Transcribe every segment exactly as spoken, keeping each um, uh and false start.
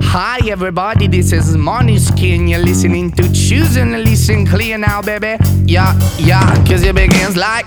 Hi everybody, this is Måneskin. You're listening to Choosing to Listen Clear now, baby. Yeah, yeah, cause it begins like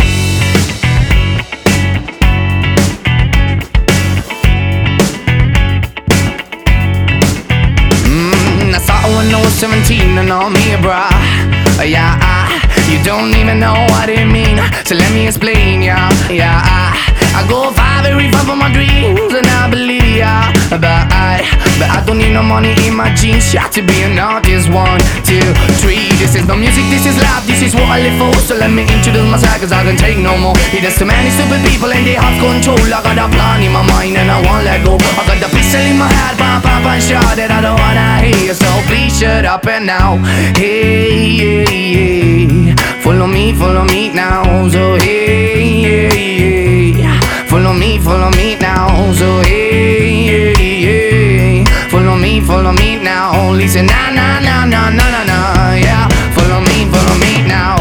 mm, I saw her when I was seventeen and all me, bruh. Yeah, I, you don't even know what it mean, so let me explain, yeah, yeah, I I go far, very far from my dreams, and I believe, yeah. But I, but I don't need no money in my jeans. Yeah, to be an artist, one, two, three. This is no music, this is life, this is what I live for. So let me introduce myself, cause I can take no more. There's too many stupid people and they have control. I got a plan in my mind and I won't let go. I got the pistol in my head, pam, pam, pam, shot that I don't wanna hear. So please shut up and now. Hey, yeah, yeah. Follow me, follow me now. So hey, yeah, yeah. Follow me, follow me now. So hey, yeah, yeah. Follow me, follow me now. Listen, na na na na na na na. Yeah, follow me, follow me now.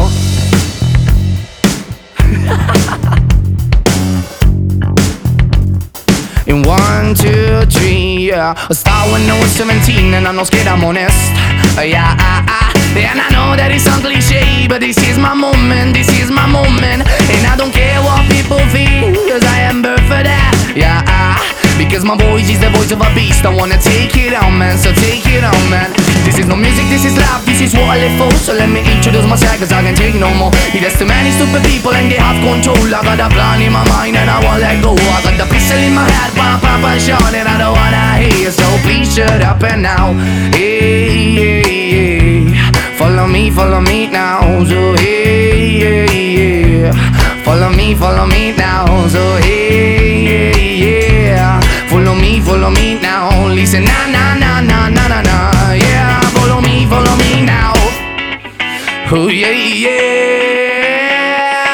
In one, two, three, yeah. I started when I was seventeen and I'm not scared, I'm honest. Uh, yeah, I, I, and I know that it sounds cliche, but this is my moment, this is my moment. And I don't care what people think, cause I am birthed for that. Yeah, I, because my voice is the voice of a beast. I wanna take it on, man, so take it on, man. This is no music, this is life, this is what I live for. So let me introduce myself, cause I can take no more. There's too many stupid people and they have control. I got a plan in my mind and I won't let go. I got the pistol in my head, pam, pam, pam, shot, and I don't wanna hear. So please shut up and now. Hey, hey, hey. Follow me, follow me now. So hey, hey, hey. Follow me, follow me now. So hey, hey, yeah. Follow me, follow me now. Listen, na na na na na na na. Yeah, follow me, follow me now. Oh yeah, yeah.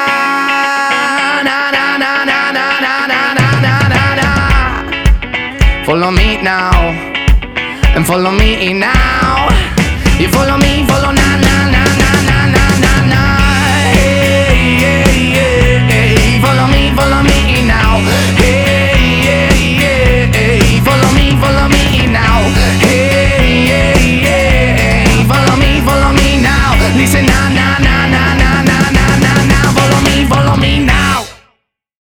Na na na na na na na na na na. Follow me now, and follow me now. You follow me,